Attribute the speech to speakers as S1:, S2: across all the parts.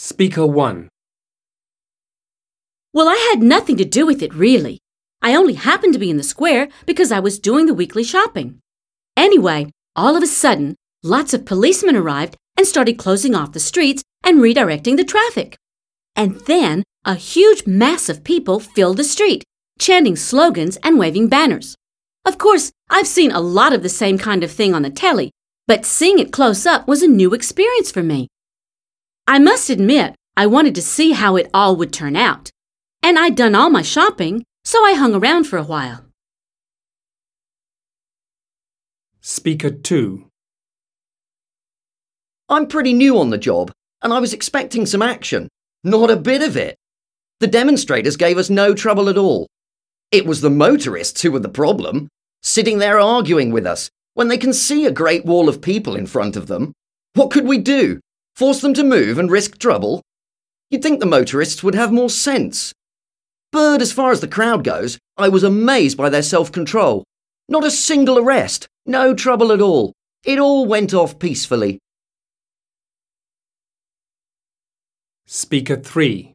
S1: Speaker 1.
S2: Well, I had nothing to do with it, really. I only happened to be in the square because I was doing the weekly shopping. Anyway, all of a sudden, lots of policemen arrived and started closing off the streets and redirecting the traffic. And then a huge mass of people filled the street, chanting slogans and waving banners. Of course, I've seen a lot of the same kind of thing on the telly, but seeing it close up was a new experience for me. I must admit, I wanted to see how it all would turn out. And I'd done all my shopping, so I hung around for a while.
S1: Speaker 2.
S3: I'm pretty new on the job, and I was expecting some action. Not a bit of it. The demonstrators gave us no trouble at all. It was the motorists who were the problem, sitting there arguing with us when they can see a great wall of people in front of them. What could we do? Force them to move and risk trouble? You'd think the motorists would have more sense. But as far as the crowd goes, I was amazed by their self-control. Not a single arrest, no trouble at all. It all went off peacefully.
S1: Speaker 3.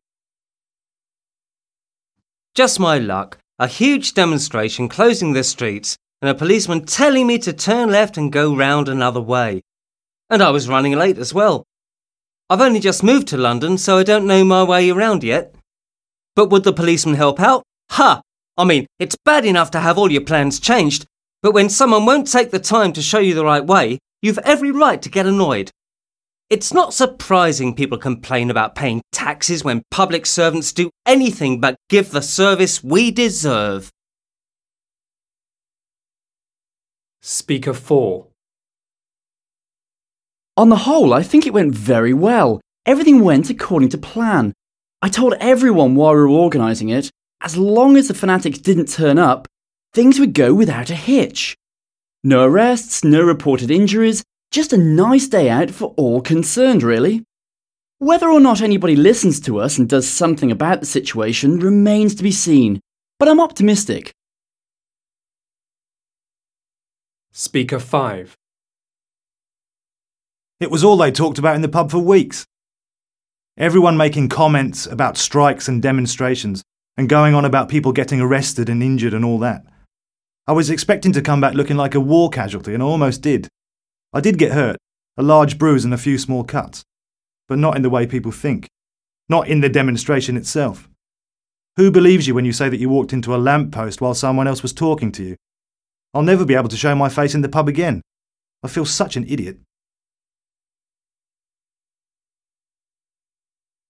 S4: Just my luck. A huge demonstration closing the streets and a policeman telling me to turn left and go round another way. And I was running late as well. I've only just moved to London, so I don't know my way around yet. But would the policeman help out? Ha! I mean, it's bad enough to have all your plans changed, but when someone won't take the time to show you the right way, you've every right to get annoyed. It's not surprising people complain about paying taxes when public servants do anything but give the service we deserve.
S1: Speaker 4.
S5: On the whole, I think it went very well. Everything went according to plan. I told everyone while we were organising it, as long as the fanatics didn't turn up, things would go without a hitch. No arrests, no reported injuries, just a nice day out for all concerned, really. Whether or not anybody listens to us and does something about the situation remains to be seen, but I'm optimistic.
S1: Speaker 5.
S6: It was all they talked about in the pub for weeks. Everyone making comments about strikes and demonstrations and going on about people getting arrested and injured and all that. I was expecting to come back looking like a war casualty and I almost did. I did get hurt, a large bruise and a few small cuts, but not in the way people think, not in the demonstration itself. Who believes you when you say that you walked into a lamppost while someone else was talking to you? I'll never be able to show my face in the pub again. I feel such an idiot.